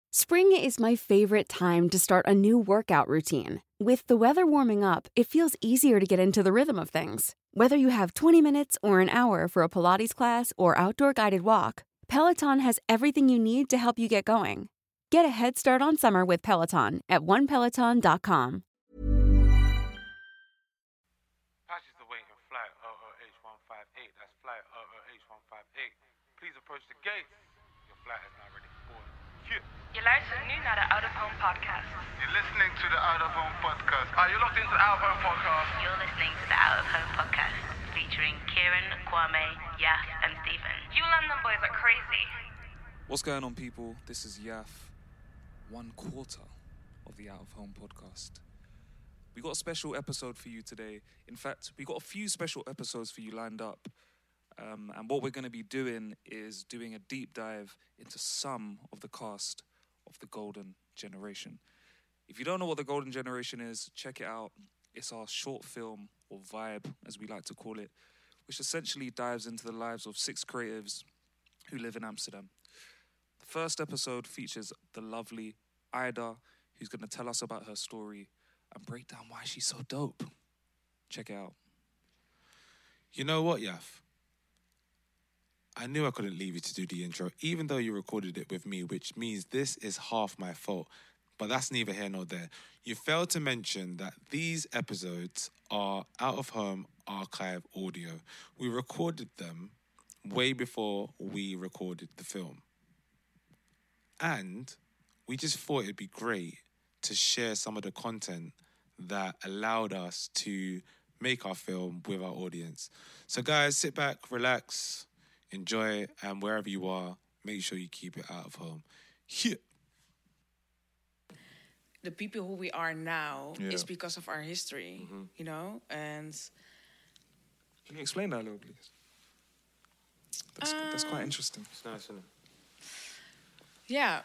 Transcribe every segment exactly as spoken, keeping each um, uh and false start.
Spring is my favorite time to start a new workout routine. With the weather warming up, it feels easier to get into the rhythm of things. Whether you have twenty minutes or an hour for a Pilates class or outdoor guided walk, Peloton has everything you need to help you get going. Get a head start on summer with Peloton at one peloton dot com. Passengers awaiting flight O O H one five eight. That's flight O O H one five eight. Please approach the gates. Your flight is now ready for boarding. Yeah. Je luistert nu naar de Out of Home podcast. You're listening to the Out of Home podcast. Are you locked into the Out of Home podcast? You're listening to the Out of Home podcast featuring Kieran, Kwame, Yaf, and Stephen. You London boys are crazy. What's going on, people? This is Yaf, one quarter of the Out of Home podcast. We got a special episode for you today. In fact, we got a few special episodes for you lined up. Um, and what we're going to be doing is doing a deep dive into some of the cast of the Golden Generation. If you don't know what the Golden Generation is, check it out. It's our short film, or vibe, as we like to call it, which essentially dives into the lives of six creatives who live in Amsterdam. The first episode features the lovely Ida, who's going to tell us about her story and break down why she's so dope. Check it out. You know what, Yaf? I knew I couldn't leave you to do the intro, even though you recorded it with me, which means this is half my fault. But that's neither here nor there. You failed to mention that these episodes are out-of-home archive audio. We recorded them way before we recorded the film. And we just thought it'd be great to share some of the content that allowed us to make our film with our audience. So guys, sit back, relax, enjoy, and wherever you are, make sure you keep it out of home. Yeah. The people who we are now Yeah. is because of our history, Mm-hmm. you know? And Can you explain that a little, please? That's, that's quite interesting. It's nice, isn't it? yeah,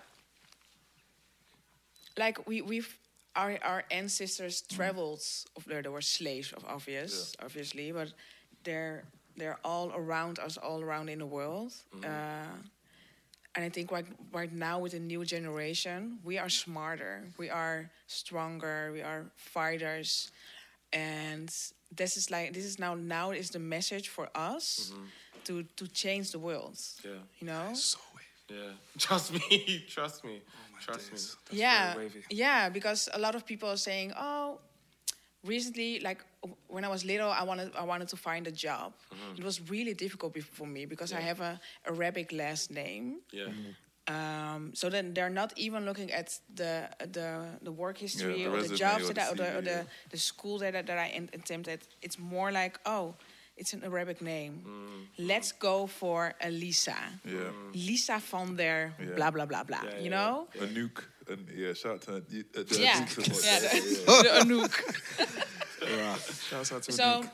like we, we've, our, our ancestors traveled, of there, there were slaves, of obvious, obviously, but they're, they're all around us, all around in the world. Uh, and I think right, right now with the new generation, we are smarter, we are stronger, we are fighters. And this is like, this is now, now is the message for us to, to change the world, Yeah. you know? So Yeah. Trust me. Trust me. Trust me. days. Yeah, very wavy. yeah, because a lot of people are saying, "Oh, recently, like w- when I was little, I wanted I wanted to find a job. It was really difficult be- for me because I have a Arabic last name. Yeah. Um, so then they're not even looking at the the the work history Yeah, the or the resume jobs or that I, or the the, or C V, the, yeah. the school that I- that I in- attempted. It's more like, oh, it's an Arabic name. Let's go for a Lisa. Yeah. Lisa van der Yeah. blah blah blah blah. Yeah, you yeah, know? Anouk. And yeah, shout out to uh, the Yeah, Anouk support. yeah, Yeah, the, the Anouk. Shouts out to So, Anouk.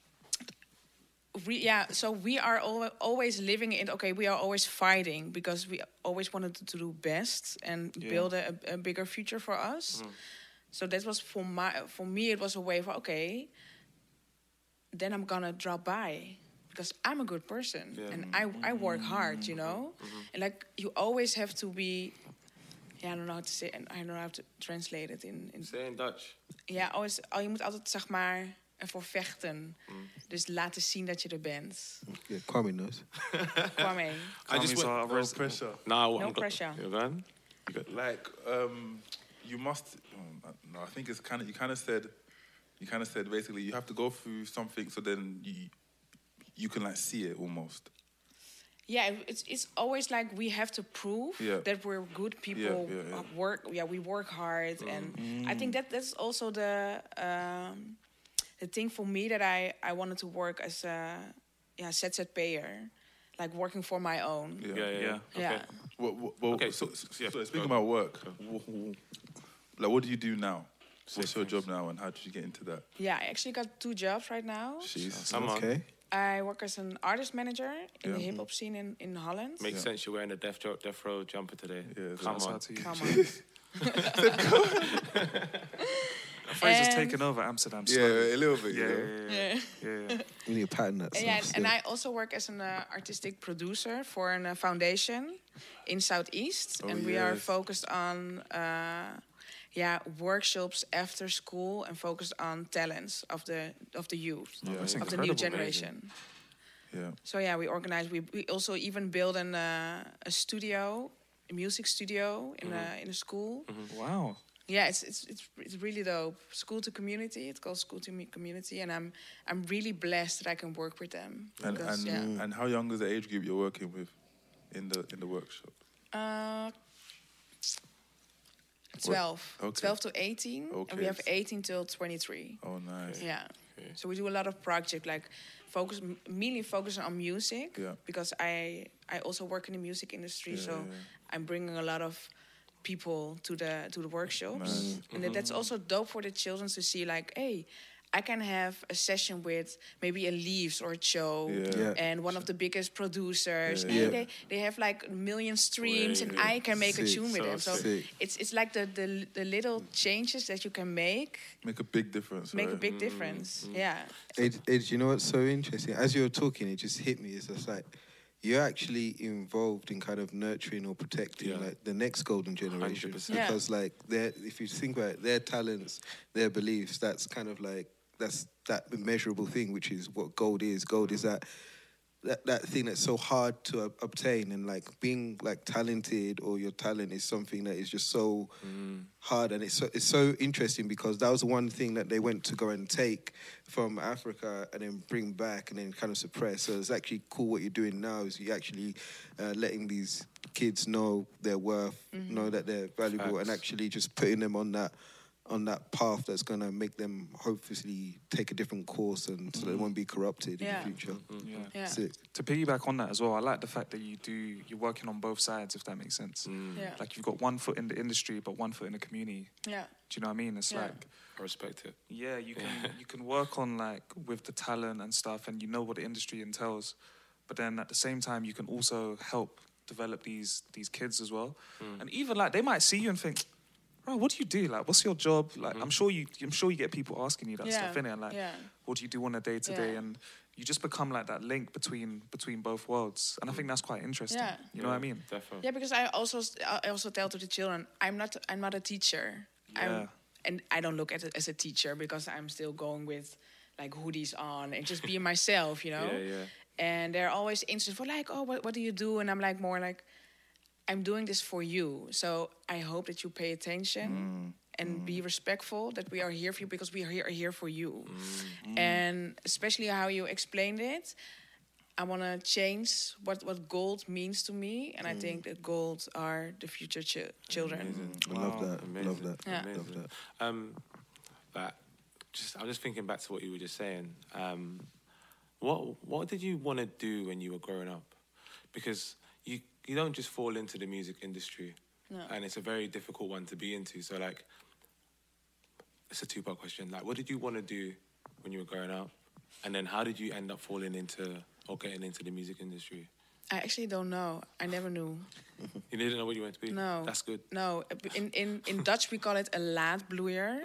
we, yeah, so we are al- always living in, okay, we are always fighting because we always wanted to do best and Yeah. build a, a bigger future for us. So that was for my, for me, it was a way of, okay, then I'm gonna drop by because I'm a good person and I, I work hard, you know? And like, you always have to be, yeah, I don't know how to say, I don't know how to translate it in, in Say in Dutch. Ja, always, oh, je moet altijd, zeg maar, ervoor vechten. Dus laten zien dat je er bent. Yeah, Kwame knows. Kwame. I just Kwame's went. our No res- pressure. Nah, No pressure. You're going? Like, um, you must. Um, no, I think it's kind of. You kind of said. You kind of said basically you have to go through something so then you you can like see it almost. Yeah, it's it's always like we have to prove Yeah. that we're good people. Yeah, yeah, yeah. uh, Work, yeah, we work hard, and I think that that's also the um, the thing for me that I I wanted to work as a yeah Z Z P'er, like working for my own. Yeah. Yeah, yeah. Yeah. Yeah. Okay. Well, well, well, Okay, so, so- so, yeah, so speaking go. about work, wh- wh- like what do you do now? What's your job now, and how did you get into that? Yeah, I actually got two jobs right now. Jeez. Come on. Okay. I work as an artist manager in the Yeah. hip hop scene in, in Holland. Makes sense. You're wearing a Death, jo- Death Row jumper today. Yeah, Come Shouts on. out to you. Come on. Fraser's And- taken over Amsterdam. Yeah, slowly. a little bit. Yeah, you yeah, know? yeah, Yeah. yeah, yeah. We need to pattern that. Yeah, stuff and, still. and I also work as an uh, artistic producer for a uh, foundation in Southeast, Oh, and we are yes. focused on uh, yeah workshops after school and focused on talents of the of the youth Yeah. That's of the new incredible. generation. Yeah. So yeah, we organize. We, we also even build an uh, a studio, a music studio in a in a school. Wow. Yeah, it's it's it's it's really dope. School to community. It's called School to Me Community, and I'm I'm really blessed that I can work with them. And because, and yeah. and how young is the age group you're working with in the in the workshop? Uh, twelve. Okay. twelve to eighteen. And Okay. we have eighteen till twenty-three. Oh, nice. Yeah. So we do a lot of projects, like focus, m- mainly focusing on music. Yeah. Because I, I also work in the music industry, Yeah, so yeah, yeah. I'm bringing a lot of people to the to the workshops. Nice. And that- that's also dope for the children to see, like, hey, I can have a session with maybe a Leaves or a Show Yeah. Yeah. and one of the biggest producers. Yeah. And Yeah. they, they have like a million streams, and I can make a Sick. tune with So them. So sick. it's it's like the, the the little changes that you can make Make a big difference. make a right? big difference. Yeah. Ed, Ed, you know what's so interesting? As you were talking, it just hit me. It's just like you're actually involved in kind of nurturing or protecting Yeah. like the next golden generation. one hundred percent. Yeah. Because like their, if you think about it, their talents, their beliefs, that's kind of like that's that immeasurable thing, which is what gold is. Gold is that that, that thing that's so hard to ob- obtain, and like being like talented or your talent is something that is just so hard, and it's so, it's so interesting because that was one thing that they went to go and take from Africa and then bring back and then kind of suppress. So it's actually cool what you're doing now is you actually uh, letting these kids know their worth, know that they're valuable, and Facts. actually just putting them on that on that path that's going to make them hopefully take a different course, and so they won't be corrupted Yeah. in the future. Yeah. Yeah. Sick. To piggyback on that as well, I like the fact that you do you're working on both sides, if that makes sense. Yeah. Like you've got one foot in the industry, but one foot in the community. Yeah. Do you know what I mean? It's Yeah. like, I respect it. yeah, you can you can work on like with the talent and stuff, and you know what the industry entails, but then at the same time you can also help develop these these kids as well, and even like they might see you and think, bro, what do you do? Like, what's your job? Like, I'm sure you I'm sure you get people asking you that Yeah. stuff, innit? And like, Yeah. what do you do on a day to day? Yeah. And you just become like that link between between both worlds, and I think that's quite interesting. Yeah. You know what I mean? Definitely. Yeah, because I also I also tell to the children, I'm not I'm not a teacher. Yeah. I'm, and I don't look at it as a teacher because I'm still going with like hoodies on and just being myself, you know. Yeah, yeah. And they're always interested for like, oh, what what do you do? And I'm like more like, I'm doing this for you. So I hope that you pay attention and be respectful that we are here for you because we are here, are here for you. And especially how you explained it, I want to change what, what gold means to me. And I think that gold are the future chi- children. I love that. Amazing. Love that. Yeah. Love that. Um, but just I'm just thinking back to what you were just saying. Um, what what did you want to do when you were growing up? Because you you don't just fall into the music industry, No. and it's a very difficult one to be into. So like, it's a two part question. Like, what did you want to do when you were growing up, and then how did you end up falling into or getting into the music industry? I actually don't know. I never knew. You didn't know what you wanted to be. No. That's good. No, in in, in Dutch we call it a laadbloeier.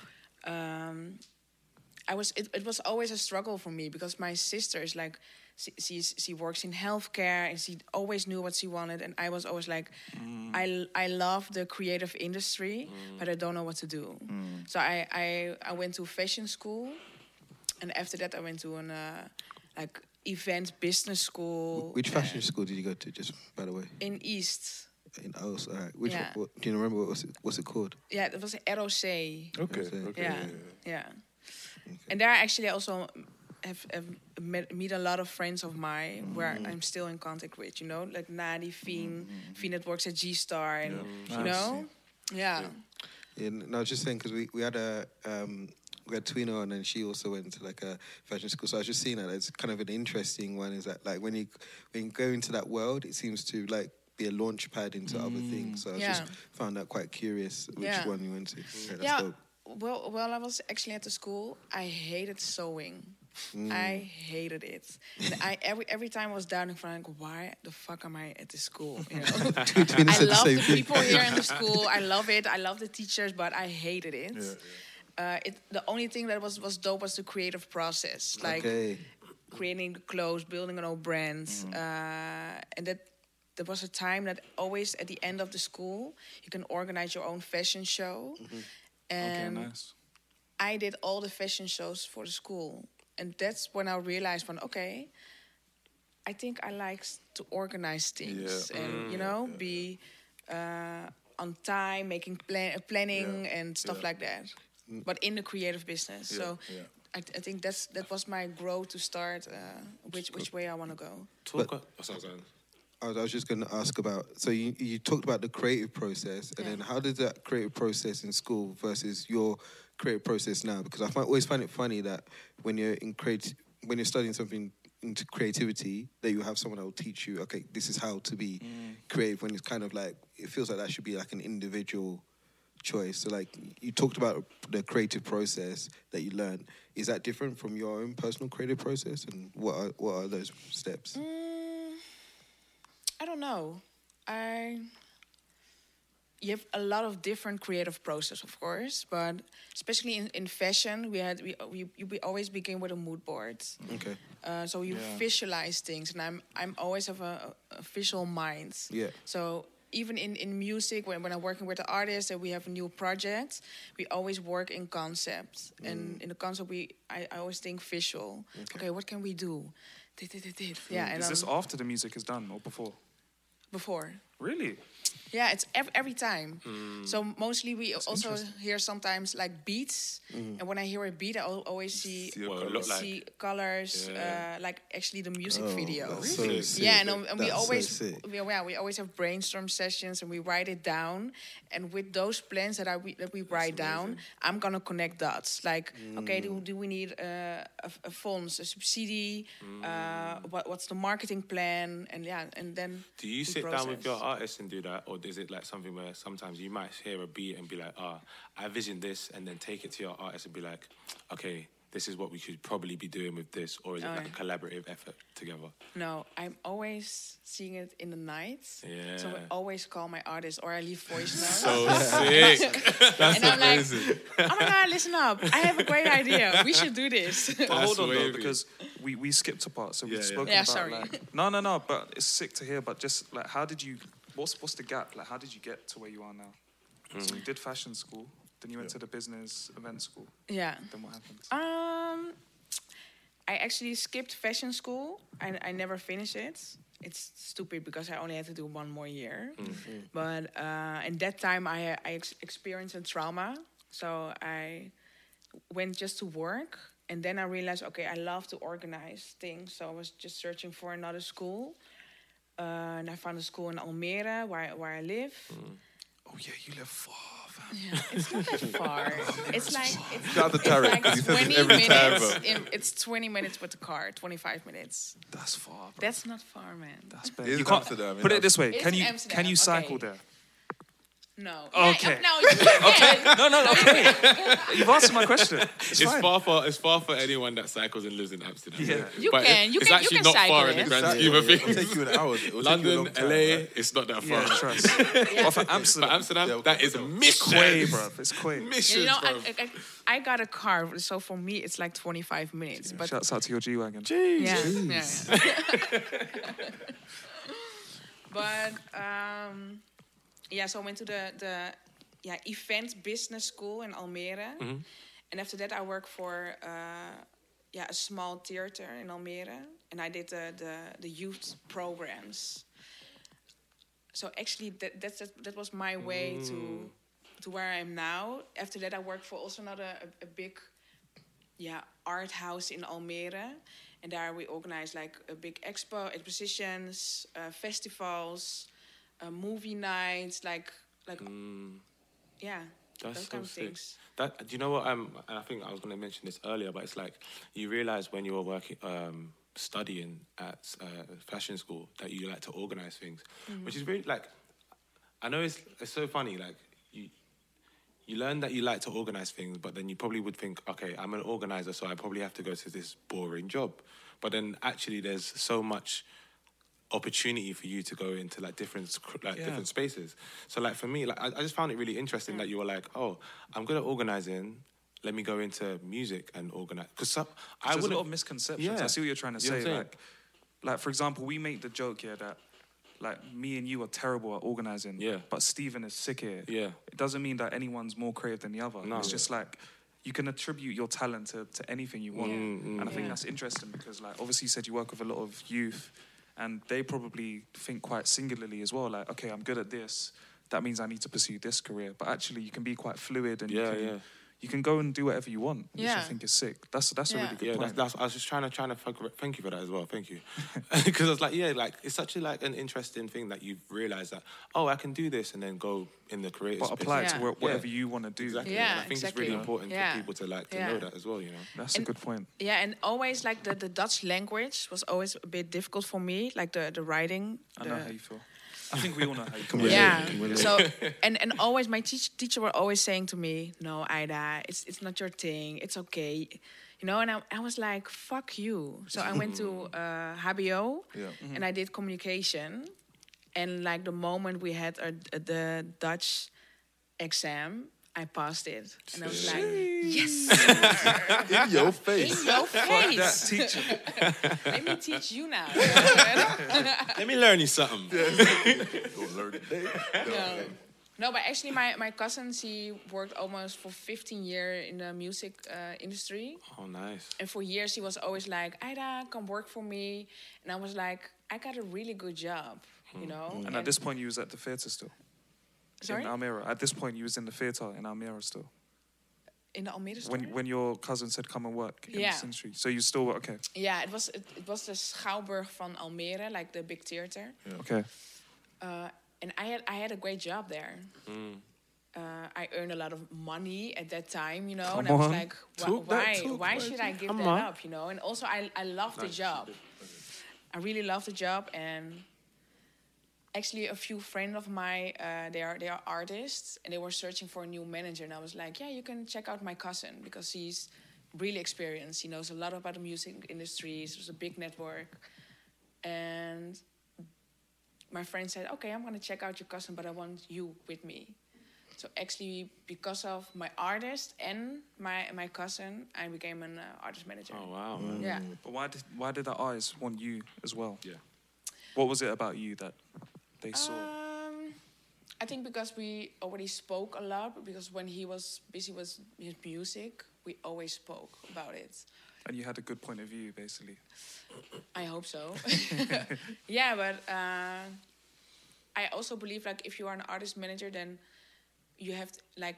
Um, I was it, it was always a struggle for me because my sister is like she she's, she works in healthcare and she always knew what she wanted, and I was always like I I love the creative industry but I don't know what to do. So I, I I went to fashion school, and after that I went to an uh, like event business school. Which fashion uh, school did you go to? Just by the way, in East? in oh, all right. Which Yeah. what, do you remember what was it? What's it called? Yeah, it was an R O C. Okay. Okay. Okay. Yeah, yeah. And there I actually also have, have met meet a lot of friends of mine where I'm still in contact with. You know, like Nadi, Fien, Fien that works at G Star, and you Nice. know, yeah, Yeah, no, I was just saying because we, we had a um, we had Twina on, and she also went to like a fashion school. So I was just seeing that it's kind of an interesting one. Is that like when you when you go into that world, it seems to like be a launch pad into other things. So I Yeah. just found that quite curious which Yeah. one you went to. Yeah, that's yeah. dope. Well, while I was actually at the school, I hated sewing. I hated it. And I every every time I was down in front, like, why the fuck am I at this school? You know? Twina I said the love same the thing. people here in the school. I love it. I love the teachers, but I hated it. uh, it the only thing that was was dope was the creative process, like Okay. creating the clothes, building an own brand, uh, and that. There was a time that always at the end of the school, you can organize your own fashion show. Okay, And nice. I did all the fashion shows for the school. And that's when I realized, when, okay, I think I like s- to organize things. Yeah. And, you know, be uh, on time, making plan- planning Yeah. and stuff Yeah. like that. But in the creative business. Yeah, So yeah. I, I think that's that was my growth to start, uh, which, which way I want to go. Talk. oh, sorry, sorry. I was, I was just going to ask about, so you, you talked about the creative process, and Yeah. then how did that creative process in school versus your creative process now? Because I find, always find it funny that when you're in creati- when you're studying something into creativity, that you have someone that will teach you, okay, this is how to be creative, when it's kind of like, it feels like that should be like an individual choice. So like, you talked about the creative process that you learned. Is that different from your own personal creative process? And what are, what are those steps? I don't know. I you have a lot of different creative process, of course, but especially in, in fashion, we had we we, we always begin with a mood board. Okay. Uh, so you Yeah. visualize things, and I'm I'm always have a, a visual mind. Yeah. So even in, in music, when, when I'm working with the artists and we have a new project, we always work in concept. And in the concept, we I, I always think visual. Okay, what can we do? Dit, dit, dit, dit. Yeah, and Is this um, after the music is done or before? before. Really? Yeah, it's every, every time. So mostly we also interesting. hear sometimes like beats, and when I hear a beat, I al- always see See a What it colour. look like. see colors, Yeah. uh, like actually the music Oh, video. that's so sick. Yeah, and, um, and we That's so always sick. we, yeah we always have brainstorm sessions and we write it down. And with those plans that I we, that we write down, I'm gonna connect dots. Like, okay, do, do we need uh, a, a funds, a subsidy? Uh, what what's the marketing plan? And yeah, and then Do you we sit down with process. your artists and do that, or is it like something where sometimes you might hear a beat and be like, "Ah, I vision this," and then take it to your artist and be like, "Okay, this is what we should probably be doing with this," or is it Oh, like yeah. a collaborative effort together? No, I'm always seeing it in the night. So I Yeah. always call my artist or I leave voice notes. So sick. and I'm like, oh my God, listen up. I have a great idea. We should do this. But hold on though, wavy. because we, we skipped a part, so we've Yeah, yeah. spoken Yeah, about sorry. like no no no, but it's sick to hear. But just like, how did you? What's what's the gap? Like, how did you get to where you are now? So you did fashion school, then you went to the business event school. yeah. Then what happened? Um, I actually skipped fashion school. I, I never finished it. It's stupid because I only had to do one more year. But uh, in that time, I I ex- experienced a trauma. So I went just to work. And then I realized, okay, I love to organize things. So I was just searching for another school. Uh, and I found a school in Almere, where, where I live. Oh yeah, you live far, fam. Yeah, it's not that far. It's like it's, Shout out to it's Tarek, like 'cause he says it twenty every time, minutes. bro. in, it's twenty minutes with the car, twenty-five minutes. That's far, bro. That's not far, man. That's bad. It is You can't Amsterdam, put in it this way. It Can is you Amsterdam, can you cycle okay. there? No. Okay. Yeah, no, you can. No, no, okay. You've answered my question. It's, It's fine. far for it's far for anyone that cycles and lives in Amsterdam. Yeah. You But can, you it's can- you actually can not far in cycle the it. grand Exactly. scheme of It'll things. take you an hour. It'll take you a London, long time, L A, right? it's not that far. Yeah, trust. Or for Amsterdam, But Amsterdam, Yeah, that is a mission. Quay, bro. It's Quay. Yeah, Missions, you know, bro. I, I, I got a car, so for me it's like twenty-five minutes. But Shouts out to your G wagon. yeah, yeah, yeah. But um, yeah, so I went to the the yeah event business school in Almere, and after that I worked for uh, yeah a small theater in Almere, and I did the the, the youth programs. So actually, that that's that was my way to to where I am now. After that, I worked for also another a, a big yeah art house in Almere, and there we organized like a big expo, expositions, uh, festivals, uh, movie nights, like like yeah, That's those so kind of sick. things. That do you know what? Um, and I think I was going to mention this earlier, but it's like you realize when you were working, um, studying at uh, fashion school, that you like to organize things, which is really like. I know it's it's so funny. Like you, you learn that you like to organize things, but then you probably would think, okay, I'm an organizer, so I probably have to go to this boring job. But then actually, there's so much opportunity for you to go into like different sc- like Yeah. different spaces. So like for me, like I, I just found it really interesting that you were like, oh, I'm good at organizing. let me go into music and organize. Because I There's a wouldn't- lot of misconceptions. Yeah. I see what you're trying to You know say. what I'm saying? Like, like for example, we make the joke here that, like, me and you are terrible at organizing. Yeah. But Stephen is sick here. Yeah. It doesn't mean that anyone's more creative than the other. No. It's just like you can attribute your talent to, to anything you want. Mm, mm. And I think Yeah. that's interesting because, like, obviously you said you work with a lot of youth, and they probably think quite singularly as well. Like, okay, I'm good at this. That means I need to pursue this career. But actually, you can be quite fluid, and Yeah, you can, yeah. you can go and do whatever you want, which I Yeah. think is sick. That's that's a Yeah. really good Yeah, that's, point. that's. I was just trying to trying to thank, thank you for that as well. Thank you, because I was like, yeah, like it's such a like an interesting thing that you've realised that oh, I can do this and then go in the creative But space. apply it Yeah. to where, whatever Yeah. you want to do. Exactly. Yeah, and I think exactly. it's really important Yeah. for people to like to Yeah. know that as well. You know. That's And- a good point. Yeah, and always like the, the Dutch language was always a bit difficult for me, like the, the writing. I the- know how you feel. I think we all know how you Come feel. on. Yeah. Can relate. So and and always my teach, teacher were always saying to me, "No, Ida, it's it's not your thing. It's okay." You know, and I, I was like, "Fuck you." So I went to uh, H B O Yeah. and I did communication. And like the moment we had our, the Dutch exam, I passed it, and I was like, "Yes, In your face. in your face." That teacher. Let me teach you now. Let me learn you something. You'll learn today. No. No, but actually, my, my cousin, she worked almost for fifteen years in the music uh, industry. Oh, nice. And for years, she was always like, Ida, come work for me. And I was like, I got a really good job, you know? And at this point, you was at the theatre still. Sorry? In Almere. At this point, you was in the theatre in Almere still. In the Almere store? When when your cousin said come and work in Yeah. this industry. So you still were, okay. Yeah, it was, it, it was the Schouwburg van Almere, like the big theater. Okay. Uh, and I had I had a great job there. Mm. Uh, I earned a lot of money at that time, you know, Come and I was on. like, wh- Talk that why? talk, Why right? should I give Come that on. up, you know? And also, I I love the job. I really love the job, and actually, a few friends of mine, uh, they are they are artists, and they were searching for a new manager, and I was like, yeah, you can check out my cousin because he's really experienced. He knows a lot about the music industry. It's a big network, and my friend said, okay, I'm gonna check out your cousin, but I want you with me. So actually, because of my artist and my my cousin, I became an uh, artist manager. Oh wow. Yeah. But why did why did the artist want you as well? Yeah. What was it about you that they saw? Um, I think because we already spoke a lot, because when he was busy with his music, we always spoke about it. And you had a good point of view, basically. I hope so. Yeah, but uh, I also believe like if you are an artist manager, then you have to, like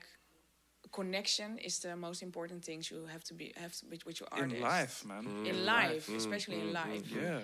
connection is the most important things you have to be have to, with, with your artist In life, man. in life, especially in life. Yeah.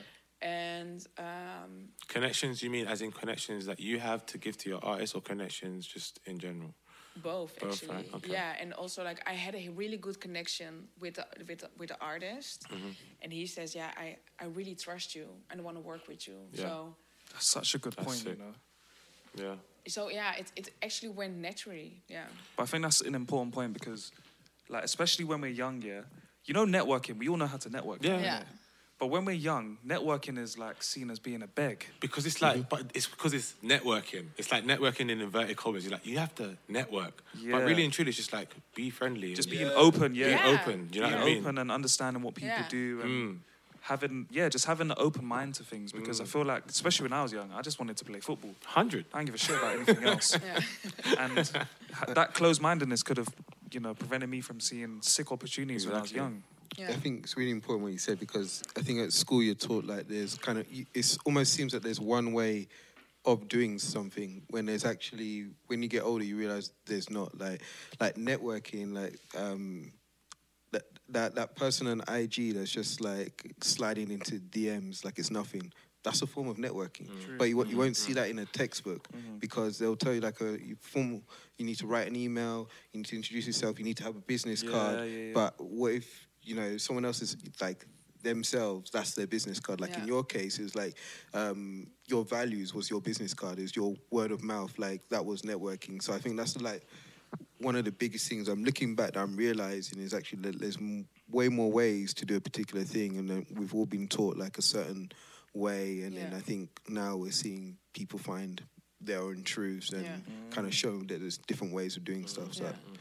And um, Connections, you mean as in connections that you have to give to your artist, or connections just in general? both, Both, actually. right, okay. Yeah, and also like I had a really good connection with the, with the, with the artist, Mm-hmm. and he says, "Yeah, I, I really trust you and I want to work with you." Yeah. So That's such a good That's point, sick. you know. Yeah. so yeah, it it actually went naturally. Yeah. But I think that's an important point because, like, especially when we're young, yeah, you know, networking. We all know how to network. Yeah. Yeah. But when we're young, networking is like seen as being a beg. Because it's like, but it's because it's networking. It's like networking in inverted commas. You're like, you have to network. Yeah. But really and truly, it's just like, be friendly. Just and being open, yeah. Be Yeah. open. Do you know Being what I mean? open and understanding what people Yeah. do and Mm. having, yeah, just having an open mind to things. Because I feel like, especially when I was young, I just wanted to play football. Hundred. I didn't give a shit about anything else. Yeah. And ha- that closed-mindedness could have, you know, prevented me from seeing sick opportunities when I was Exactly. young. Yeah. I think it's really important what you said, because I think at school you're taught like there's kind of, it almost seems that there's one way of doing something when there's actually, when you get older you realize there's not. Like like networking, like um that that that person on I G that's just like sliding into D Ms like it's nothing. That's a form of networking, but you, you won't see that in a textbook because they'll tell you like a you formal. You need to write an email. You need to introduce yourself. You need to have a business Yeah, card. yeah, yeah. But what if you know someone else is like themselves? That's their business card. Like in Yeah. your case, it's like um, your values was your business card. Is your word of mouth. Like that was networking. So I think that's like one of the biggest things I'm looking back that I'm realizing is actually that there's m- way more ways to do a particular thing, and then we've all been taught like a certain way, and then Yeah. I think now we're seeing people find their own truths and Yeah. kind of show that there's different ways of doing stuff. So Yeah. I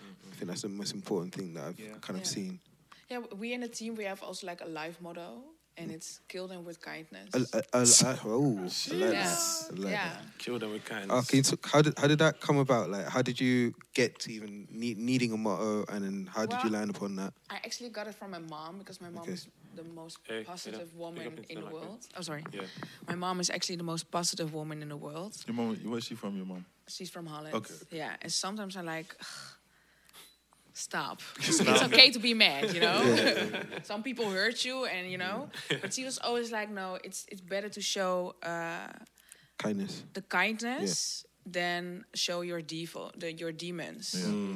think that's the most important thing that I've Yeah. kind of Yeah. seen. Yeah, we in the team, we have also like a life motto, and it's kill them with kindness. I, I, I, I, oh, I like yeah, that. I like yeah. that. Kill them with kindness. Oh, can you talk, how did how did that come about? Like, how did you get to even need, needing a motto, and then how did you Well, land upon that? I actually got it from my mom because my mom Okay. is the most Hey, positive you know, woman pick up in the like that. world. Oh, sorry. Yeah. My mom is actually the most positive woman in the world. Your mom, where's she from? Your mom? She's from Holland. Okay. Yeah, and sometimes I'm like, "Ugh, stop. It's okay to be mad, you know. Some people hurt you, and you know. But she was always like, no, it's it's better to show uh, Kindness. the kindness than show your devil, the, your demons.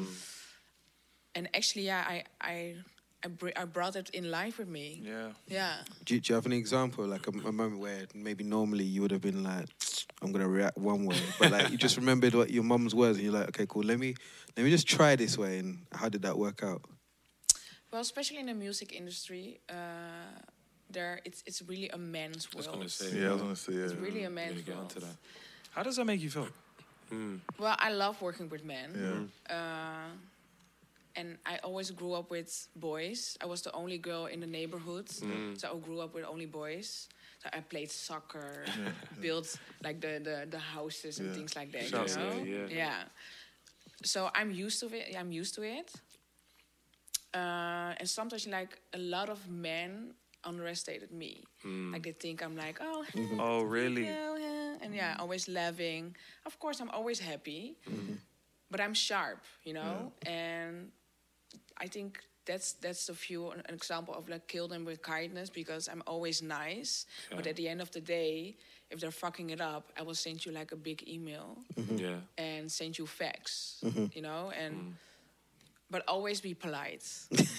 And actually, yeah, I I I, br- I brought it in life with me. Yeah. Yeah. Do you, do you have an example, like a, a moment where maybe normally you would have been like, I'm gonna react one way, but like you just remembered what your mum's words, and you're like, okay, cool. Let me let me just try this way. And how did that work out? Well, especially in the music industry, uh, there it's it's really a man's I was world. gonna say. Yeah, I was gonna say yeah. It's really a Gonna man's get world. onto that. How does that make you feel? Well, I love working with men. Yeah. Uh, and I always grew up with boys. I was the only girl in the neighborhood, so I grew up with only boys. So I played soccer, built like the, the, the houses and Yeah. things like that. Shouts, you know? yeah, yeah. Yeah. So I'm used to it. I'm used to it. Uh, and sometimes, like a lot of men underestimated me. Like they think I'm like, oh, Oh, really? yeah, yeah. And yeah, always laughing. Of course, I'm always happy, but I'm sharp, you know. And I think that's that's a few an example of like kill them with kindness, because I'm always nice. But Yeah. at the end of the day, if they're fucking it up, I will send you like a big email Yeah. and send you facts, you know. And but always be polite.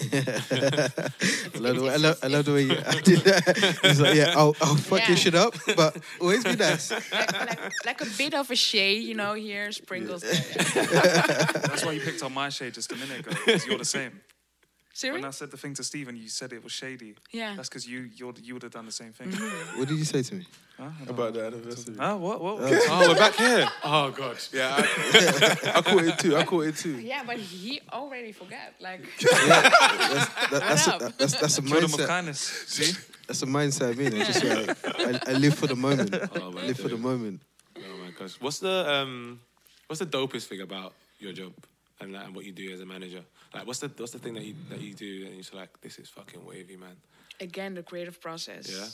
I love the way, I love, I love the way you I did that. He's like, yeah, I'll, I'll fuck Yeah. your shit up, but always be nice. like, like, like a bit of a shade, you know, here, sprinkles. there. That's why you picked on my shade just a minute ago, because you're the same. Serious? When I said the thing to Stephen, you said it was shady. Yeah. That's because you you're, you would have done the same thing. What did you say to me? Huh? I don't About know. the anniversary. Huh? What? What? Oh, we're back here. Oh god. Yeah, I, I caught it too. I caught it too. Yeah, but he already forgot. Like, That's, that, that's, a, up? that- that's, that's a Kill them with mindset. kindness. See? That's a mindset of me. It's just like, I, I live for the moment. Oh, my I live for the days. moment. Oh my gosh. What's the um, what's the dopest thing about your job and, like, and what you do as a manager? Like, what's the what's the thing that you that you do and you're just like, this is fucking wavy, man. again, the creative process. Yeah.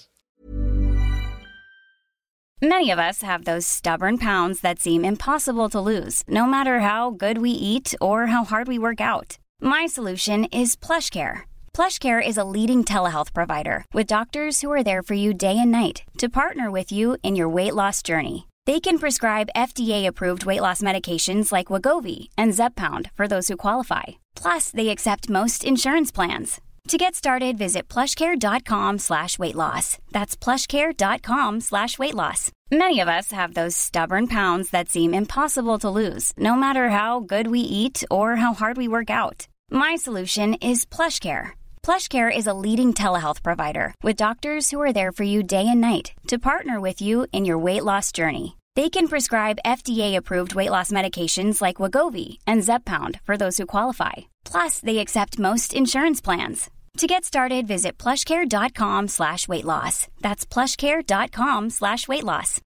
Many of us have those stubborn pounds that seem impossible to lose, no matter how good we eat or how hard we work out. My solution is PlushCare. PlushCare is a leading telehealth provider with doctors who are there for you day and night to partner with you in your weight loss journey. They can prescribe F D A-approved weight loss medications like Wegovy and Zepbound for those who qualify. Plus, they accept most insurance plans. To get started, visit plushcare.com slash weight loss. That's plushcare.com slash weight loss. Many of us have those stubborn pounds that seem impossible to lose, no matter how good we eat or how hard we work out. My solution is PlushCare. PlushCare is a leading telehealth provider with doctors who are there for you day and night to partner with you in your weight loss journey. They can prescribe F D A-approved weight loss medications like Wegovy and Zepbound for those who qualify. Plus, they accept most insurance plans. To get started, visit plushcare.com slash weight loss. That's plushcare.com slash weight loss.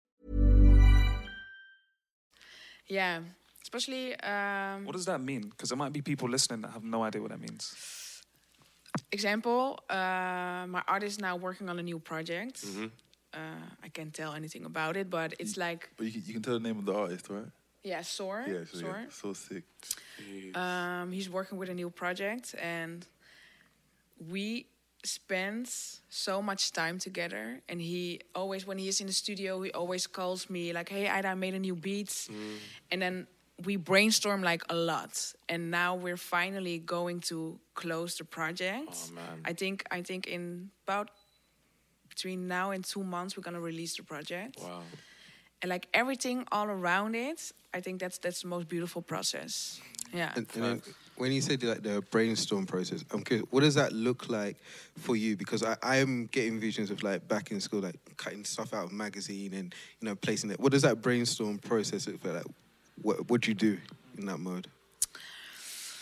Yeah, especially. Um, What does that mean? Because there might be people listening that have no idea what that means. example, uh, my artist is now working on a new project. Uh, I can't tell anything about it, but it's like, But you can, you can tell the name of the artist, right? yeah, Soar. Yeah, so, Soar. yeah, so sick. Um, he's working with a new project, and we spend so much time together. And he always, when he is in the studio, he always calls me like, "Hey, Ida, I made a new beat," and then we brainstorm like a lot. And now we're finally going to close the project. Oh, man. I think I think in about between now and two months we're gonna release the project. Wow. And like everything all around it, I think that's that's the most beautiful process. Yeah. And, and then when you said like the brainstorm process, I'm curious, what does that look like for you? Because I, I'm getting visions of like back in school, like cutting stuff out of magazine and, you know, placing it. What does that brainstorm process look like? Like, what what do you do in that mode?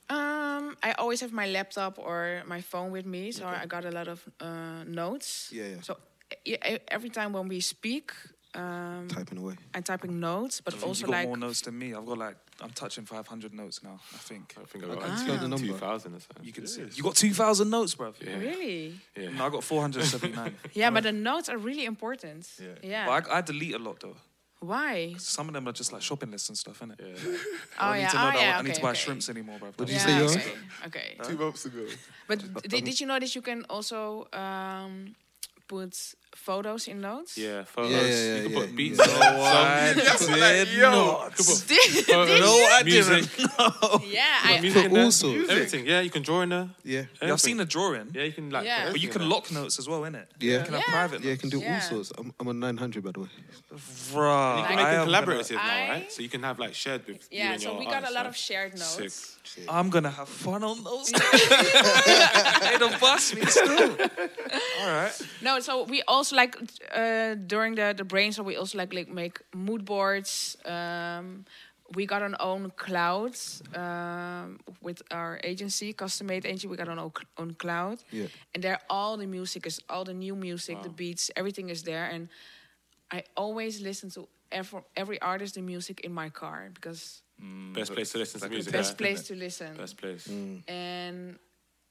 Um, I always have my laptop or my phone with me, so I got a lot of uh, notes. Yeah, yeah. So e- e- every time when we speak, um, Typing away. I'm typing notes, but I think also you got like more notes than me. I've got like I'm touching five hundred notes now. I think. I think I I got can like tell the number. two thousand or something. You can see. You got two thousand notes, bro. Yeah. really, Yeah. No, I got four hundred seventy-nine. yeah. But the notes are really important. Yeah. Yeah. But I, I delete a lot though. Why? Some of them are just like shopping lists and stuff, innit? Yeah. Oh I need yeah. to know Oh that yeah. I need okay, to buy okay. shrimps anymore, bro. What did you Yeah, say yours? okay. Okay. Two months ago. But did, did you know that you can also um, put photos in notes? Yeah, photos. Yeah, yeah, you can yeah, put beats. yeah. on No, I did not. Did, did No, I Music. didn't. Yeah, Put I, music Put in there. all sorts. Everything. Yeah, you can draw in there. Yeah. Yeah, I've Everything. seen a drawing, Yeah, you can like. Yeah. put but you everything can in lock notes as well, innit? Yeah. You can have Yeah. private Yeah, you notes. can do Yeah. all sorts. I'm, I'm on nine hundred, by the way. Bruh, there. You can I make am it gonna- collaborative now, I- right? So you can have like shared with you yeah. and So your we got a artist, lot right? of shared notes. Sick. I'm gonna have fun on those. Hey, don't bust me still. All right. No, so we also like uh, during the the brainstorm, we also like like make mood boards. Um, we got our own cloud um, with our agency, Custom Made Agency. We got our own, own cloud, Yeah. and there all the music is all the new music, the beats, everything is there. And I always listen to every every artist, the music in my car because Best place to listen to Like a music. best yeah. place to listen. Best place. And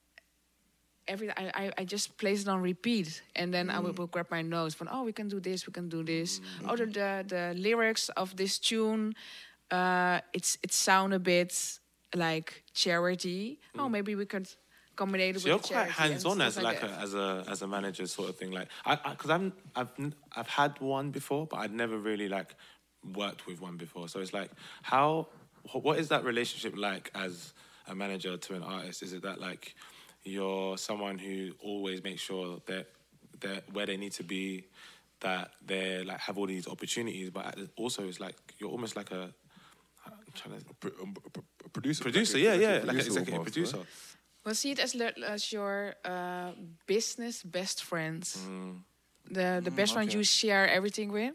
every I, I, I just place it on repeat, and then I will, will grab my notes from oh we can do this, we can do this. Oh the the, the lyrics of this tune, uh, it's it sound a bit like charity. Oh maybe we could combine it So you're with quite charity and hands on stuff as like that. a, as a as a manager sort of thing. Like I because I'm I've n- I've had one before, but I'd never really like worked with one before. So it's like how wh- what is that relationship like as a manager to an artist? Is it that like you're someone who always makes sure that they're where they need to be, that they like have all these opportunities, but at- also it's like you're almost like a I'm trying to Pro- um, a pro- a producer. producer, like yeah, a- yeah, like a like an producer executive almost, producer. right? Well, see it as le- as your uh, business best friends, the the best friends okay. you share everything with.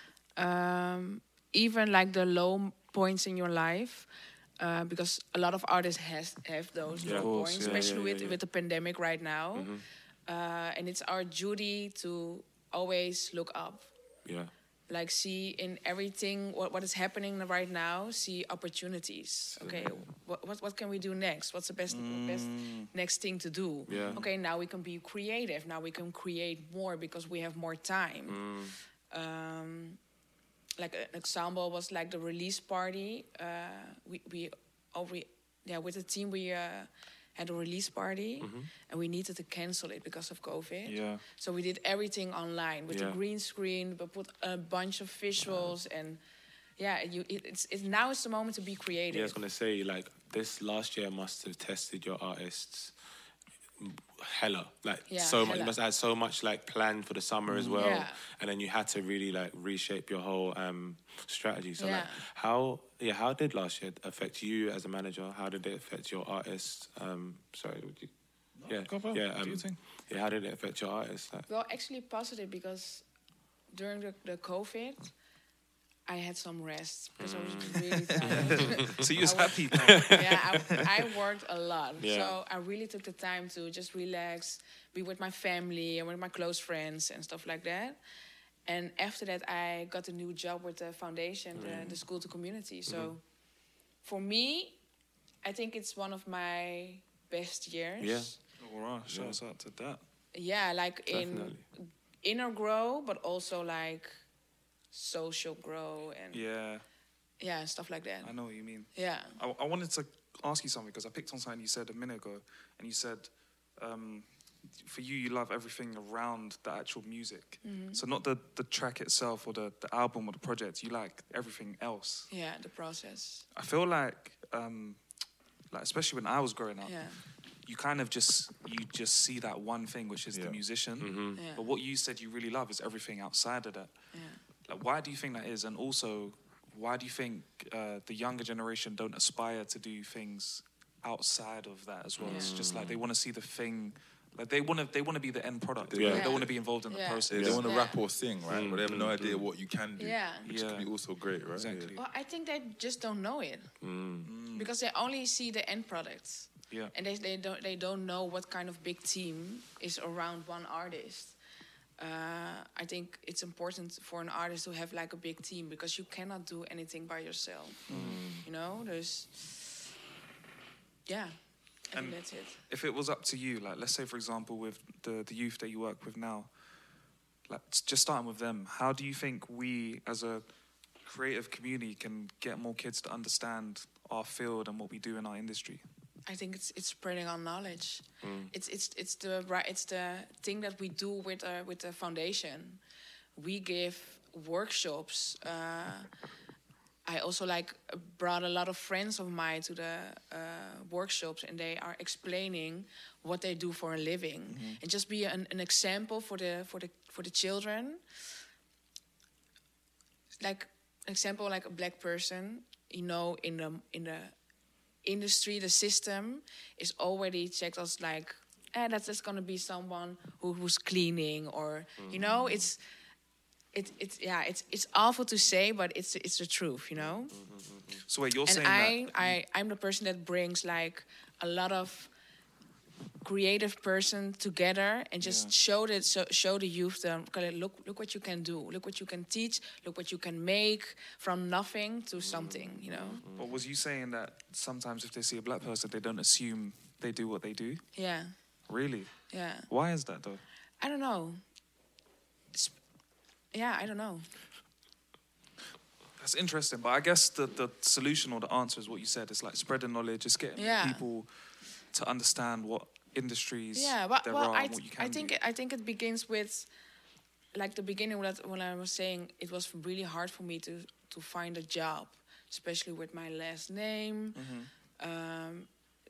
Um, even like the low points in your life, uh, because a lot of artists has have those Yeah, low of course. points, Yeah, especially yeah, yeah, with yeah. with the pandemic right now. Uh, and it's our duty to always look up, Yeah. like see in everything what, what is happening right now, see opportunities. Okay, what, what what can we do next? What's the best best next thing to do? Yeah. Okay, now we can be creative. Now we can create more because we have more time. Um, like an example was like the release party. Uh, we we over yeah with the team we. Uh, had a release party and we needed to cancel it because of COVID. Yeah. So we did everything online with Yeah. the green screen, but put a bunch of visuals and yeah, you it, it's it's now is the moment to be creative. Yeah, I was gonna say like this last year must have tested your artists hella like Yeah, so much. You hella. must have had so much like planned for the summer as well, Yeah. and then you had to really like reshape your whole um, strategy. So like, Yeah. how yeah how did last year affect you as a manager? How did it affect your artists? Um, sorry, would you, yeah, go on, yeah, do your um, thing. yeah. How did it affect your artists? Like, Well, actually positive because during the, the COVID, I had some rest because I was really tired. So you was I wa- happy now. yeah, I, I worked a lot. Yeah. So I really took the time to just relax, be with my family and with my close friends and stuff like that. And after that, I got a new job with the foundation, the, the school to community. So for me, I think it's one of my best years. Yeah. All right, shouts out to that. Yeah, like Definitely. in inner grow, but also like social grow and yeah, Yeah, stuff like that. I know what you mean. Yeah. I, I wanted to ask you something because I picked on something you said a minute ago, and you said, um, for you, you love everything around the actual music. So not the, the track itself or the, the album or the project. You like everything else. Yeah, the process. I feel like, um, like especially when I was growing up, Yeah. you kind of just you just see that one thing, which is the Yeah. musician. Yeah. But what you said you really love is everything outside of that. Yeah. Like, why do you think that is? And also, why do you think uh, the younger generation don't aspire to do things outside of that as well? It's just like they want to see the thing Like they want to, they want to be the end product. Yeah. They don't want to be involved in the Yeah. process. They, they want to Yeah. rap or sing, right? Mm, But they have no mm, idea mm. what you can do. Yeah. Which Yeah. can be also great, right? Exactly. Well, I think they just don't know it Mm. because they only see the end product. Yeah. And they, they don't they don't know what kind of big team is around one artist. Uh, I think it's important for an artist to have like a big team because you cannot do anything by yourself. You know, there's yeah, I And think that's it. If it was up to you, like let's say for example with the the youth that you work with now, like s- just starting with them, how do you think we as a creative community can get more kids to understand our field and what we do in our industry? I think it's it's spreading our knowledge. It's it's it's the right it's the thing that we do with uh, with the foundation. We give workshops. Uh, I also like brought a lot of friends of mine to the uh, workshops, and they are explaining what they do for a living, and just be an, an example for the for the for the children. Like an example, like a black person, you know, in the in the industry, the system is already checked as like, eh, that's just gonna be someone who, who's cleaning, or you know, it's it it's yeah, it's it's awful to say, but it's it's the truth, you know. So wait, you're And saying I that I I'm the person that brings like a lot of creative person together and just Yeah. show the so, show the youth them, okay, look look what you can do, look what you can teach, look what you can make from nothing to something, you know. But was you saying that sometimes if they see a black person, they don't assume they do what they do? Yeah, Really? yeah. Why is that though? I don't know. It's, yeah, I don't know. That's interesting. But I guess the, the solution or the answer is what you said. It's like spreading knowledge, just getting Yeah. people to understand what industries Yeah, but there well, are I, and what you can I think do. it, I think it begins with, like the beginning when I, when I was saying it was really hard for me to to find a job, especially with my last name. Mm-hmm. Um,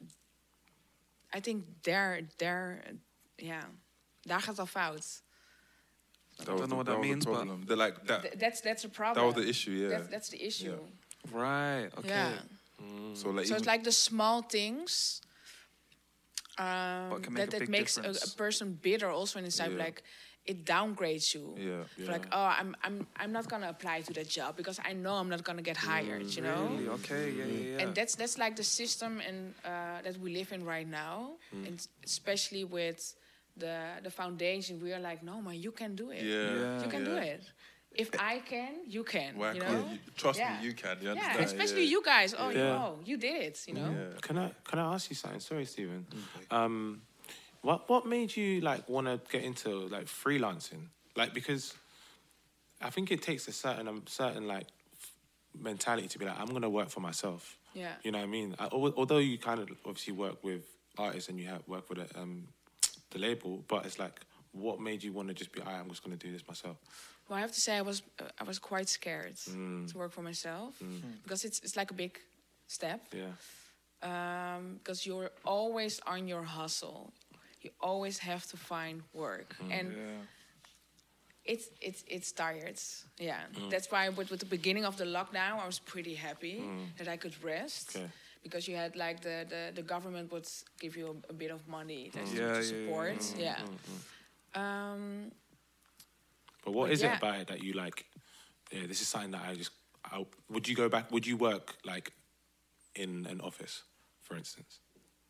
I think there there, yeah, daar gaat al fout. That don't was know what the, that was means, the but- problem. They're like that. Th- that's that's a problem. That was the issue, yeah. That's, that's the issue. Yeah. Right. Okay. Yeah. So like, So even, it's like the small things um, can make that, a that big makes a, difference. a person bitter also inside. Yeah. Like it downgrades you. yeah, For yeah. Like, oh, I'm I'm I'm not gonna apply to that job because I know I'm not gonna get hired. You know. Really? Okay. Yeah. Yeah. yeah. And that's that's like the system and uh, that we live in right now, and especially with the the foundation. We are like, no, man, you can do it. yeah, Yeah. You can yeah. do it. If I can, you can. Why you can't know. you? Trust Yeah. me, you can. You Yeah, understand? especially yeah. you guys. Oh, you Yeah. know, you did it. You know. Yeah. Can I can I ask you something? Sorry, Stephen. Um, what what made you like want to get into like freelancing? Like because I think it takes a certain um, certain like f- mentality to be like, I'm gonna work for myself. Yeah. You know what I mean? I, al- although you kind of obviously work with artists and you have work with a, um, the label, but it's like, what made you want to just be, "Alright, I'm just gonna do this myself"? Well, I have to say I was uh, I was quite scared to work for myself because it's it's like a big step. Yeah. Um, because you're always on your hustle. You always have to find work, and yeah. it's it's it's tired. Yeah, that's why with, with the beginning of the lockdown, I was pretty happy that I could rest. Okay. Because you had like the, the, the government would give you a, a bit of money to, Yeah, to yeah, yeah, support. Yeah. Um, But what But is yeah. it about it that you like? Yeah, this is something that I just. I, would you go back? Would you work like in an office, for instance?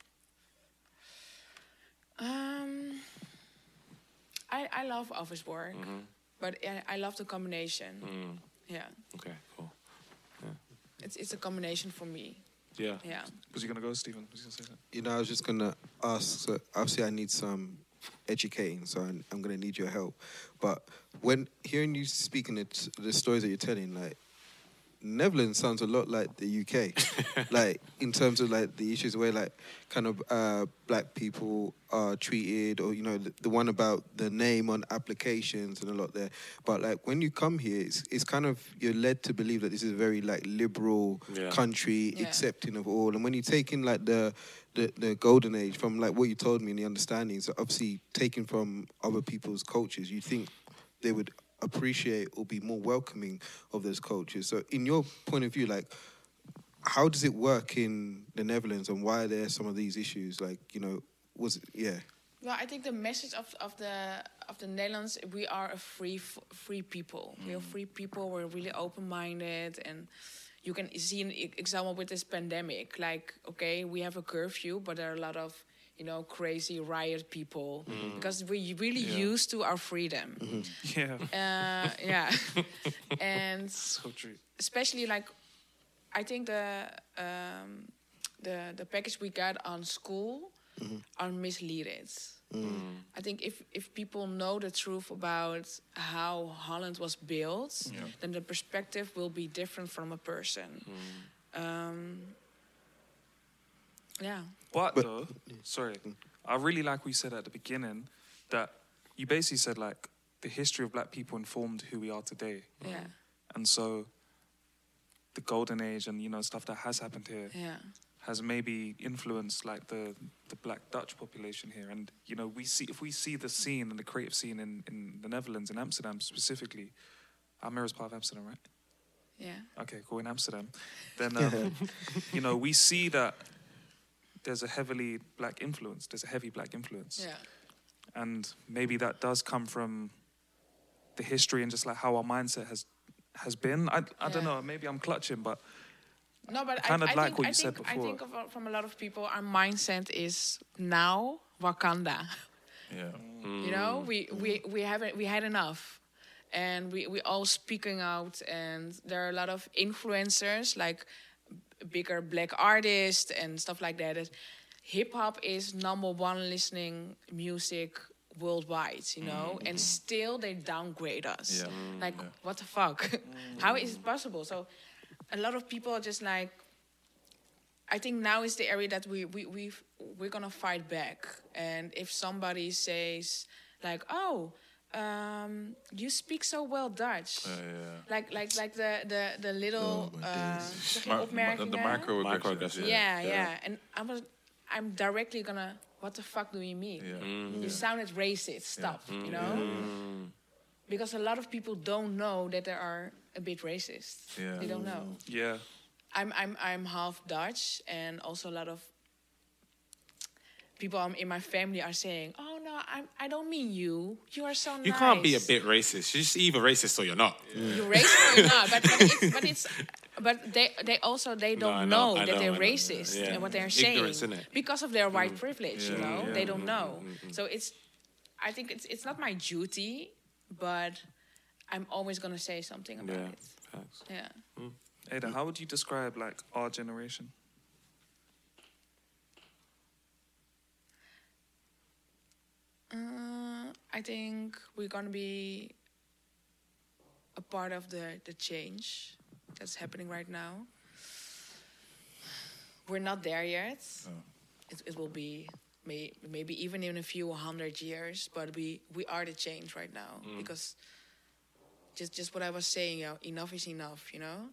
um, I I love office work, but I, I love the combination. Yeah, Okay, cool. it's it's a combination for me. Yeah. Yeah. Was you gonna go, Stephen? Was you gonna say that? You know, I was just gonna ask. So obviously, I need some educating, so I'm, I'm gonna need your help. But when hearing you speaking it, the stories that you're telling, like Netherlands sounds a lot like the U K, like in terms of like the issues where like kind of uh, black people are treated, or you know the, the one about the name on applications and a lot there. But like when you come here, it's, it's kind of you're led to believe that this is a very like liberal Yeah. country, Yeah. accepting of all. And when you take in like the the, the golden age from like what you told me and the understandings, obviously taken from other people's cultures, you think they would appreciate or be more welcoming of those cultures. So in your point of view, like how does it work in the Netherlands and why are there some of these issues? Like, you know, was it, yeah. Well, I think the message of of the of the Netherlands, we are a free f- free people. Mm. We are free people. We're really open minded, and you can see an e- example with this pandemic. Like, okay, we have a curfew, but there are a lot of you know crazy riot people mm. because we really Yeah. used to our freedom. Mm-hmm. Yeah. Uh, yeah, and So true. especially like, I think the um, the the package we got on school. Mm-hmm. Are misleaded. Mm. I think if, if people know the truth about how Holland was built, yeah. then the perspective will be different from a person. Mm. Um, yeah. But, but though, sorry, I really like what you said at the beginning, that you basically said like the history of black people informed who we are today. Yeah. And so the golden age and, you know, stuff that has happened here. Yeah. Has maybe influenced like the, the black Dutch population here. And, you know, we see if we see the scene and the creative scene in, in the Netherlands, in Amsterdam specifically, Almere is part of Amsterdam, right? Yeah. Okay, cool, in Amsterdam. Then, um, you know, we see that there's a heavily black influence. There's a heavy black influence. Yeah. And maybe that does come from the history and just like how our mindset has has been. I, I yeah. don't know, maybe I'm clutching, but... No, but I, kind of I like think, what you I said think, before. I think of, from a lot of people, our mindset is now Wakanda. Yeah. Mm. You know, we we we haven't we had enough, and we we all speaking out, and there are a lot of influencers like bigger black artists and stuff like that. that hip hop is number one listening music worldwide, you know, mm-hmm. and still they downgrade us. Yeah. Like, yeah. what the fuck? Mm. How is it possible? So. A lot of people are just like, I think now is the area that we we we we're gonna fight back. And if somebody says like, oh, um, you speak so well Dutch, uh, yeah. like like like the the the little oh, uh, Ma- ma- the, the microaggressions. Yeah, yeah, yeah. And I was, I'm directly gonna, what the fuck do you mean? Yeah. Mm. You yeah. sounded racist. Stop, yeah. you know. Mm. Because a lot of people don't know that there are a bit racist. Yeah. They don't know. Yeah. I'm I'm I'm half Dutch, and also a lot of people in my family are saying, "Oh no, I I don't mean you. You are so nice." You can't be a bit racist. You're just either racist or you're not. Yeah. You're racist or you're not. But, but it's but it's but they they also they don't no, know, know that know, they're racist yeah. and what they're Ignorance, saying innit? because of their white mm. privilege. Yeah. You know, yeah. they don't know. Mm-hmm. So it's, I think it's it's not my duty, but I'm always gonna say something about yeah. it. Thanks. Yeah. Mm. Ada, how would you describe like our generation? Uh, I think we're gonna be a part of the, the change that's happening right now. We're not there yet. Oh. It, it will be may, maybe even in a few hundred years, but we, we are the change right now. Mm. Because just just what I was saying, you know, enough is enough, you know?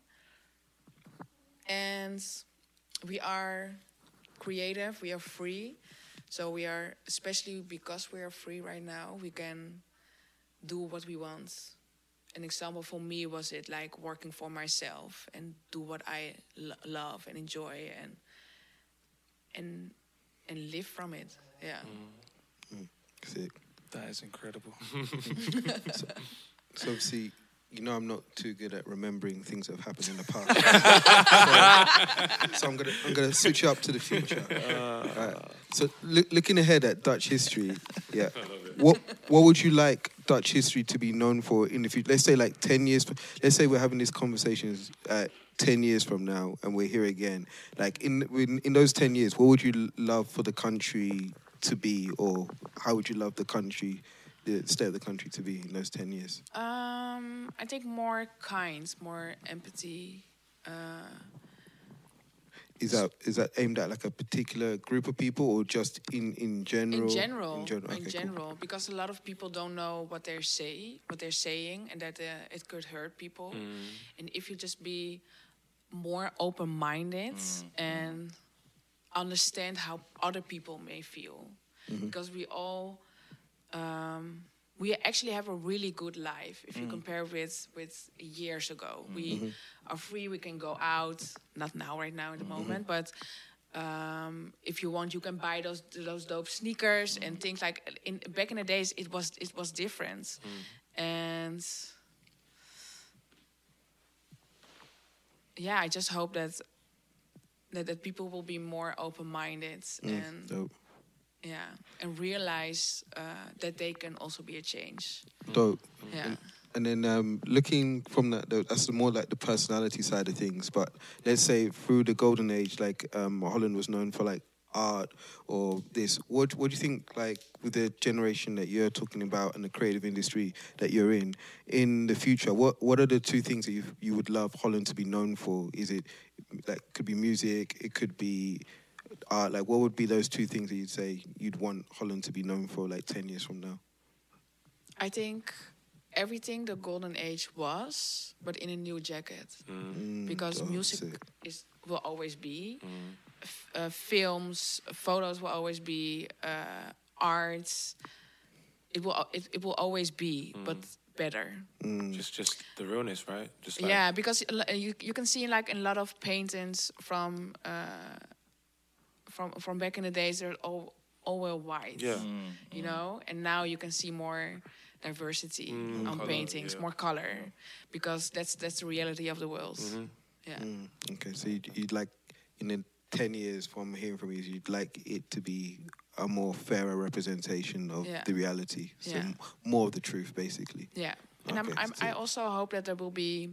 And we are creative, we are free. So we are, especially because we are free right now, we can do what we want. An example for me was it like working for myself and do what I lo- love and enjoy and and and live from it. Yeah. Mm. Mm. Sick. That is incredible. so, so obviously, you know, I'm not too good at remembering things that have happened in the past. so, so I'm gonna I'm gonna switch up to the future. Uh, right. So look, looking ahead at Dutch history, yeah. What what would you like Dutch history to be known for in the future? Let's say like ten years. Let's say we're having these conversations uh, ten years from now, and we're here again. Like in in, in those ten years, what would you love for the country to be, or how would you love the country? The state of the country to be in those ten years? Um, I think more kind, more empathy. Uh, is that is that aimed at like a particular group of people or just in, in general? In general, in general, okay, in general cool. Because a lot of people don't know what they're say, what they're saying, and that uh, it could hurt people. Mm. And if you just be more open-minded mm. and understand how other people may feel, mm-hmm. because we all. Um, we actually have a really good life if you mm. compare with with years ago. Mm-hmm. We are free. We can go out. Not now, right now, at the mm-hmm. moment, but Um, if you want, you can buy those those dope sneakers and things like. In back in the days, it was it was different, and yeah, I just hope that that, that people will be more open minded and Dope. yeah, and realize uh, that they can also be a change. Dope. Yeah. And then um, looking from that, though, that's more like the personality side of things. But let's say through the golden age, like um, Holland was known for like art or this. What what do you think, like with the generation that you're talking about and the creative industry that you're in, in the future? What what are the two things that you you would love Holland to be known for? Is it like could be music? It could be art. Like what would be those two things that you'd say you'd want Holland to be known for, like ten years from now? I think everything the golden age was, but in a new jacket. Mm, Because dope, music sick. is will always be, F- uh, films, photos will always be, uh, arts. It will al- it, it will always be, but better. Just just the realness, right? Just like, Yeah, because l- you you can see like in a lot of paintings from uh, from from back in the days, they're all all were white. Yeah. You know, and now you can see more diversity on Colour, paintings, yeah. more color, because that's that's the reality of the world. Yeah. Mm, okay, so you'd, you'd like in the ten years from hearing from you, you'd like it to be a more fairer representation of Yeah. the reality, so Yeah. m- more of the truth, basically. Yeah, and I'm, Okay, I'm, I so- also hope that there will be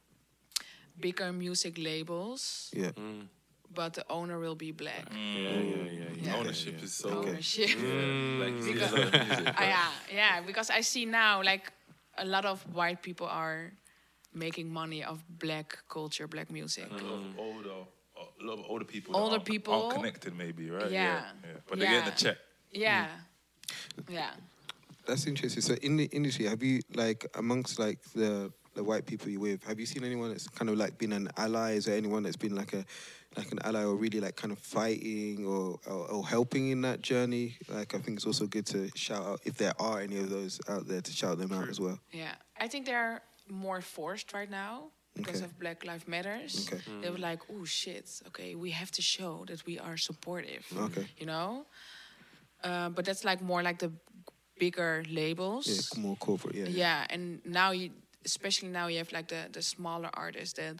bigger music labels, Yeah. but the owner will be black. Yeah, yeah, yeah, yeah. Yeah. Ownership is so. Ownership. Like, you see Because- a lot of music. Ah, yeah, yeah, because I see now like a lot of white people are making money of black culture, black music. A lot of older, a lot of older people. Older that aren't, people. aren't connected, maybe, right? Yeah. yeah. But they're getting Yeah. a check. Yeah, yeah. That's interesting. So in the industry, have you like amongst like the the white people you're with, have you seen anyone that's kind of like been an ally? Is there anyone that's been like a like an ally or really like kind of fighting or, or, or helping in that journey? Like I think it's also good to shout out if there are any of those out there to shout them out as well. Yeah, I think they're more forced right now because Okay. of Black Lives Matters. Okay. They were like, "Oh shit, okay, we have to show that we are supportive." Okay. You know, uh, but that's like more like the bigger labels. Yeah, more corporate. Yeah. Yeah, and now you, especially now, you have like the the smaller artists that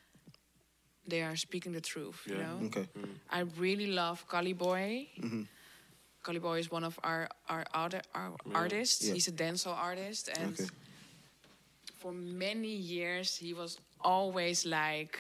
they are speaking the truth. You Yeah. know. Okay. I really love Kali Boy. Mm-hmm. Kali Boy is one of our our, other, our artists. Yeah. He's a dancehall artist, and Okay. for many years he was always like,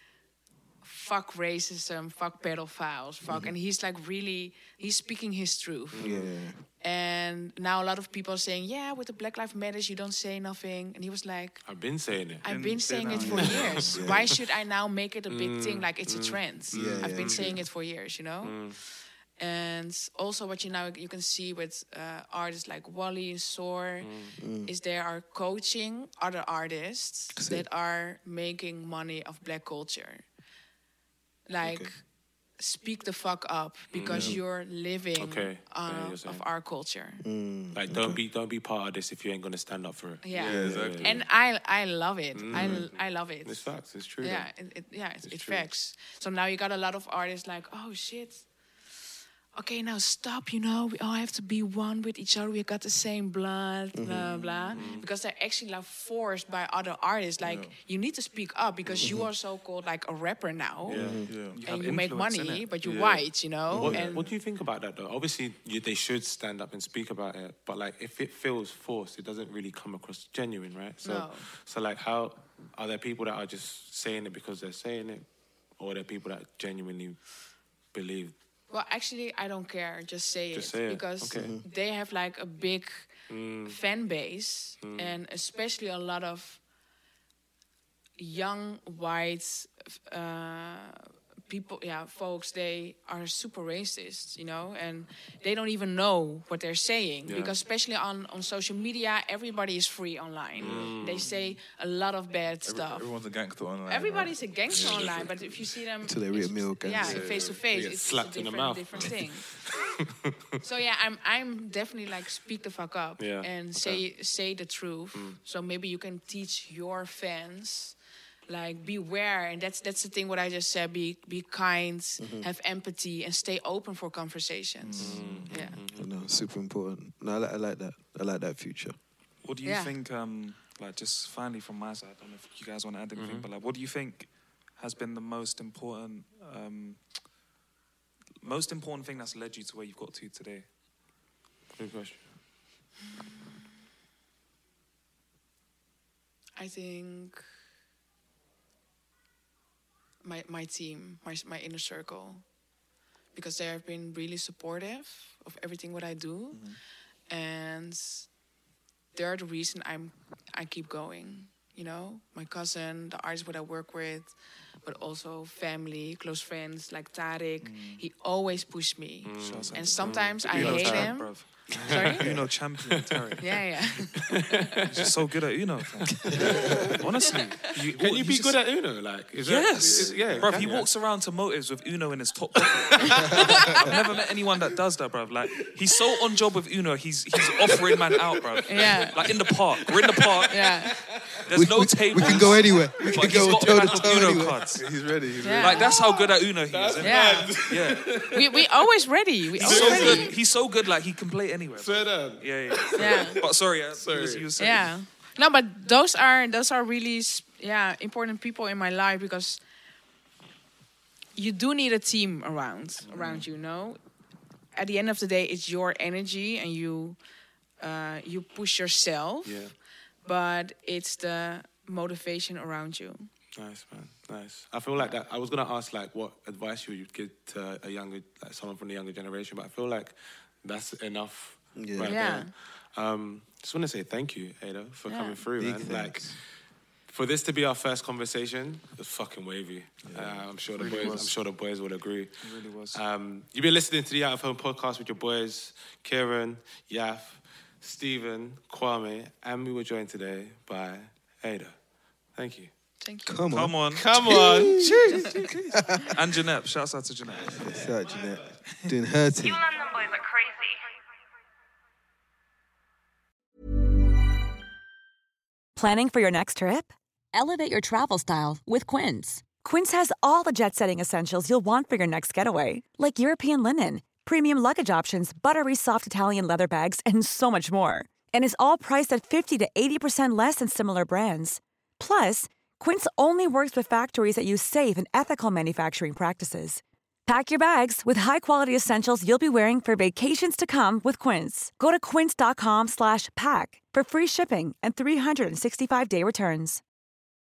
"Fuck racism, fuck pedophiles, fuck," and he's like really he's speaking his truth. Yeah. yeah, yeah. And now a lot of people are saying, "Yeah, with the Black Lives Matters, you don't say nothing," and he was like, I've been saying it. I've Been been saying saying it that, for yeah. years. Yeah. Why should I now make it a big thing? Like it's a trend. Yeah, I've yeah, been true. saying it for years, you know. And also, what you now you can see with uh, artists like Wally and Soar is they are coaching other artists Sick. that are making money of black culture. Like, Okay. speak the fuck up because you're living Okay. uh, Yeah, you're of saying. our culture. Mm, Like, don't be don't be part of this if you ain't gonna stand up for it. Yeah. Yeah, exactly. And I I love it. I I love it. It's facts. It's true. Yeah, though. it, it, yeah, it's, It's it's true. facts. So now you got a lot of artists like, oh shit. Okay, now stop. You know, we all have to be one with each other. We got the same blood, blah blah. Because they're actually like forced by other artists. Like, you need to speak up because you are so called like a rapper now, Yeah. Yeah. and have you make influence, money, innit? but you're Yeah. white. You know, What, and what do you think about that, though? Obviously, you, they should stand up and speak about it, but like, if it feels forced, it doesn't really come across genuine, right? So, No. so like, how are there people that are just saying it because they're saying it, or are there people that genuinely believe? well, actually, I don't care. Just say Just it say it. because Okay. Mhm. they have like a big fan base, and especially a lot of young white uh, people, yeah, folks. They are super racist, you know, and they don't even know what they're saying Yeah. because especially on on social media, everybody is free online. They say a lot of bad Every- stuff. Everyone's a gangster online. Everybody's a gangster online, but if you see them, Till they real it's- meal yeah, gangster. face to face, get it's slapped a in the different, mouth. different thing. So yeah, I'm I'm definitely like speak the fuck up Yeah, and okay. say say the truth. So maybe you can teach your fans like beware, and that's that's the thing what I just said. Be be kind, Mhm. have empathy, and stay open for conversations. Mm-hmm. Yeah. No, super important. No, I like, I like that. I like that future. What do you Yeah. think, um, like, just finally from my side, I don't know if you guys want to add anything, Mhm. but, like, what do you think has been the most important, um, most important thing that's led you to where you've got to today? Good question. I think my my team, my my inner circle, because they have been really supportive of everything what I do, and they're the reason I'm I keep going. You know, my cousin, the artist what I work with, but also family, close friends like Tariq. He always pushed me, Shouts out and to sometimes Tariq. I Uno hate champ, him. bruv. Sorry? Uno champion, Tariq. Yeah, yeah. He's just so good at Uno. fam. Honestly, you, Can what- you he's be just- good at Uno? Like, is that- Yes, is- yeah, bruv. can He you? walks around to motives with Uno in his top pocket. I've never met anyone that does that, bruv. Like, he's so on job with Uno. He's he's offering man out, bruv. Yeah. Like in the park. We're in the park. Yeah. There's We- no we- table. we can go anywhere. We but can he's go got a toe to pack of toe Uno anywhere. cards. He's ready. He's Yeah. Like that's how good at Uno he is. Yeah. Yeah. We we always ready. We He's always so ready. good. He's so good. Like he can play anywhere. Swear down. Yeah, yeah. Yeah. But sorry, uh, Sorry. You was, you was saying- Yeah. No, but those are those are really s- yeah important people in my life, because you do need a team around around you. No, at the end of the day, it's your energy and you uh, you push yourself. Yeah. But it's the motivation around you. Nice, man. Nice. I feel like that. I was gonna ask like what advice you would give to a younger, like someone from the younger generation, but I feel like that's enough. Yeah. Right Yeah. there. Um, just want to say thank you, Ada, for Yeah. coming through, Big man. thanks. Like, for this to be our first conversation, it was fucking wavy. Uh, I'm sure the Really boys. was. I'm sure the boys will agree. It really was. Um, you've been listening to the Out of Home podcast with your boys, Kieran, Yaf, Stephen, Kwame, and we were joined today by Ada. Thank you. Thank you. Come on. Come on. Come on. And Jeanette. Shouts out to Jeanette. What's up, Jeanette? Doing her thing. You London boys are crazy. Planning for your next trip? Elevate your travel style with Quince. Quince has all the jet-setting essentials you'll want for your next getaway, like European linen, premium luggage options, buttery soft Italian leather bags, and so much more. And is all priced at fifty to eighty percent less than similar brands. Plus, Quince only works with factories that use safe and ethical manufacturing practices. Pack your bags with high-quality essentials you'll be wearing for vacations to come with Quince. Go to quince.com slash pack for free shipping and three sixty-five day returns.